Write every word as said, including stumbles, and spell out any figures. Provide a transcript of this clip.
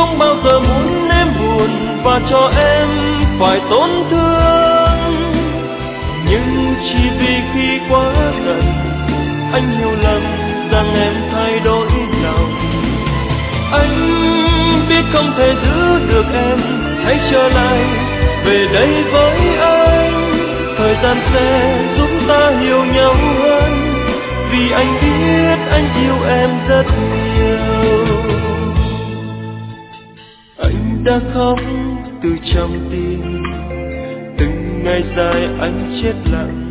không bao giờ muốn em buồn và cho em phải tổn thương. Nhưng chỉ vì khi quá gần, anh hiểu lầm rằng em thay đổi lòng. Anh biết không thể giữ được em, hãy trở lại về đây với anh. Thời gian sẽ giúp ta hiểu nhau hơn, vì anh biết anh yêu em rất nhiều. Anh đã khóc từ trong tim, từng ngày dài anh chết lặng.